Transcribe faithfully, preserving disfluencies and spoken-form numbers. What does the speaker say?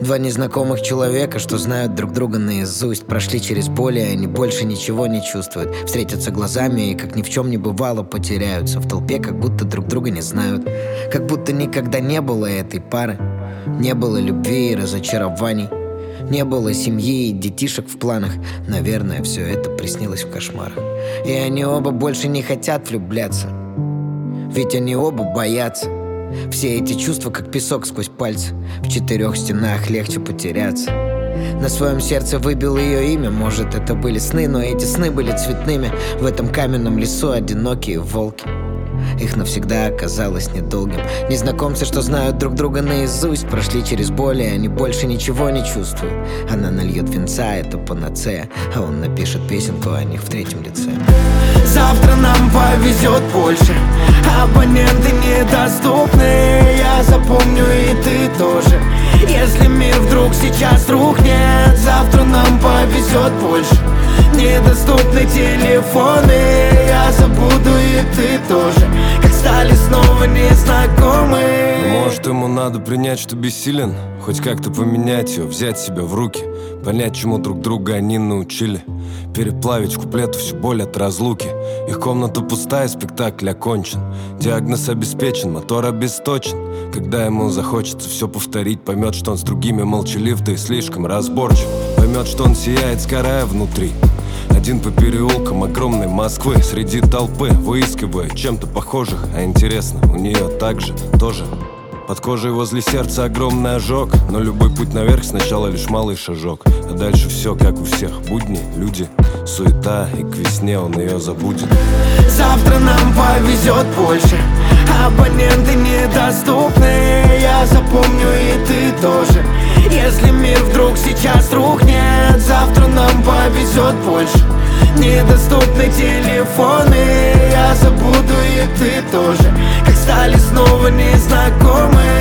Два незнакомых человека, что знают друг друга наизусть, прошли через боль, и они больше ничего не чувствуют. Встретятся глазами и, как ни в чем не бывало, потеряются в толпе, как будто друг друга не знают. Как будто никогда не было этой пары. Не было любви и разочарований. Не было семьи и детишек в планах. Наверное, все это приснилось в кошмарах. И они оба больше не хотят влюбляться, ведь они оба боятся. Все эти чувства, как песок сквозь пальцы. В четырех стенах легче потеряться. На своем сердце выбил ее имя. Может, это были сны, но эти сны были цветными. В этом каменном лесу одинокие волки. Их навсегда оказалось недолгим. Незнакомцы, что знают друг друга наизусть, прошли через боль, и они больше ничего не чувствуют. Она нальет винца, это панацея, а он напишет песенку о них в третьем лице. Завтра нам повезет больше, абоненты недоступны. Я запомню, и ты тоже. Если мир вдруг сейчас рухнет, завтра нам повезет больше. Недоступны телефоны, я забуду, и ты тоже. Как стали снова незнакомы. Может, ему надо принять, что бессилен, хоть как-то поменять ее, взять себя в руки, понять, чему друг друга они научили, переплавить в куплету всю боль от разлуки. Их комната пустая, спектакль окончен. Диагноз обеспечен, мотор обесточен. Когда ему захочется все повторить, поймет, что он с другими молчалив, да и слишком разборчив. Поймет, что он сияет, сгорая внутри. Один по переулкам огромной Москвы, среди толпы, выискивая чем-то похожих. А интересно, у нее так же, тоже. Под кожей возле сердца огромный ожог, но любой путь наверх сначала лишь малый шажок. А дальше все как у всех, будни, люди, суета, и к весне он ее забудет. Завтра нам повезет больше, абоненты недоступны. Я запомню, и ты тоже. Если мир вдруг сейчас рухнет, завтра нам повезет больше. Недоступны телефоны, я забуду, и ты тоже. Как стали снова незнакомы.